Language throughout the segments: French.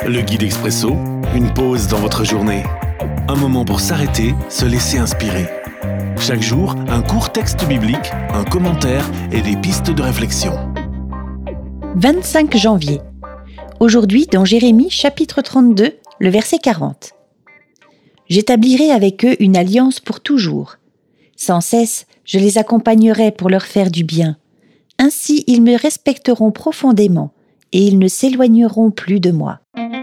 Le guide expresso, une pause dans votre journée. Un moment pour s'arrêter, se laisser inspirer. Chaque jour, un court texte biblique, un commentaire et des pistes de réflexion. 25 janvier. Aujourd'hui, dans Jérémie, chapitre 32, le verset 40. « J'établirai avec eux une alliance pour toujours. Sans cesse, je les accompagnerai pour leur faire du bien. Ainsi, ils me respecteront profondément et ils ne s'éloigneront plus de moi. »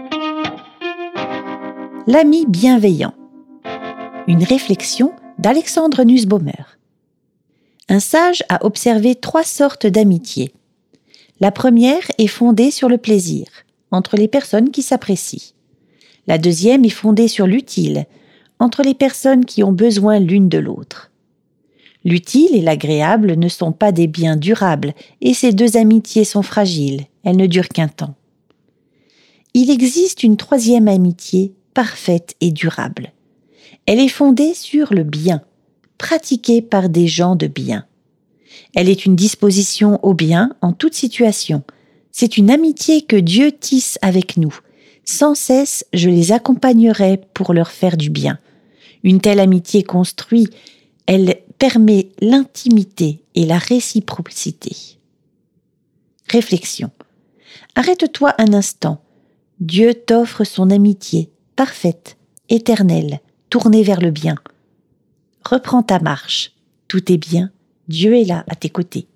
L'ami bienveillant. Une réflexion d'Alexandre Nussbaumer. Un sage a observé 3 sortes d'amitié. La première est fondée sur le plaisir, entre les personnes qui s'apprécient. La deuxième est fondée sur l'utile, entre les personnes qui ont besoin l'une de l'autre. L'utile et l'agréable ne sont pas des biens durables et ces 2 amitiés sont fragiles, elles ne durent qu'un temps. Il existe une 3e amitié, parfaite et durable. Elle est fondée sur le bien, pratiquée par des gens de bien. Elle est une disposition au bien en toute situation. C'est une amitié que Dieu tisse avec nous. Sans cesse, je les accompagnerai pour leur faire du bien. Une telle amitié construit, elle permet l'intimité et la réciprocité. Réflexion. Arrête-toi un instant. Dieu t'offre son amitié, parfaite, éternelle, tournée vers le bien. Reprends ta marche. Tout est bien. Dieu est là à tes côtés.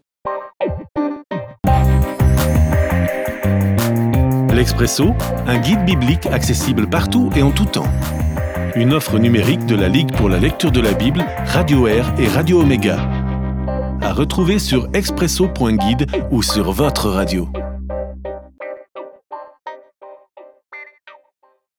L'Expresso, un guide biblique accessible partout et en tout temps. Une offre numérique de la Ligue pour la lecture de la Bible, Radio Air et Radio Omega. À retrouver sur expresso.guide ou sur votre radio.